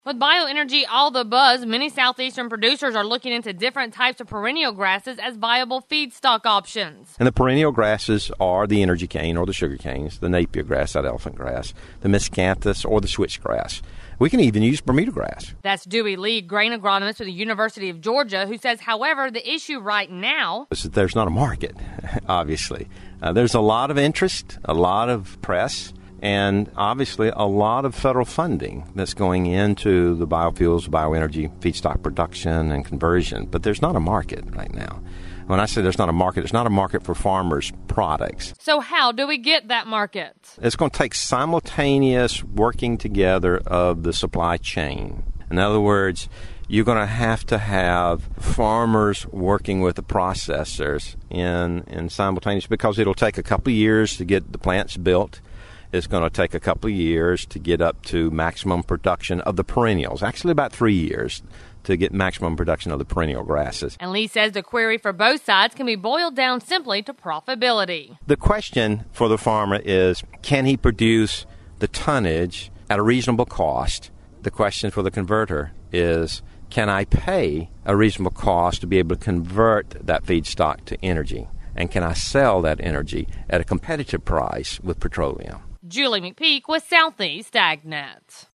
With bioenergy all the buzz, many southeastern producers are looking into different types of perennial grasses as viable feedstock options. And the perennial grasses are the energy cane or the sugar canes, the Napier grass, that elephant grass, the miscanthus or the switchgrass. We can even use Bermuda grass. That's Dewey Lee, grain agronomist with the University of Georgia, who says, however, the issue right now is that there's not a market, obviously. There's a lot of interest, a lot of press, and obviously a lot of federal funding that's going into the biofuels, bioenergy, feedstock production, and conversion. But there's not a market right now. When I say there's not a market, it's not a market for farmers' products. So how do we get that market? It's going to take simultaneous working together of the supply chain. In other words, you're going to have farmers working with the processors in simultaneous, because it'll take a couple of years to get the plants built. It's going to take a couple of years to get up to maximum production of the perennials, actually about 3 years to get maximum production of the perennial grasses. And Lee says the query for both sides can be boiled down simply to profitability. The question for the farmer is, can he produce the tonnage at a reasonable cost? The question for the converter is, can I pay a reasonable cost to be able to convert that feedstock to energy? And can I sell that energy at a competitive price with petroleum? Julie McPeak with Southeast AgNet.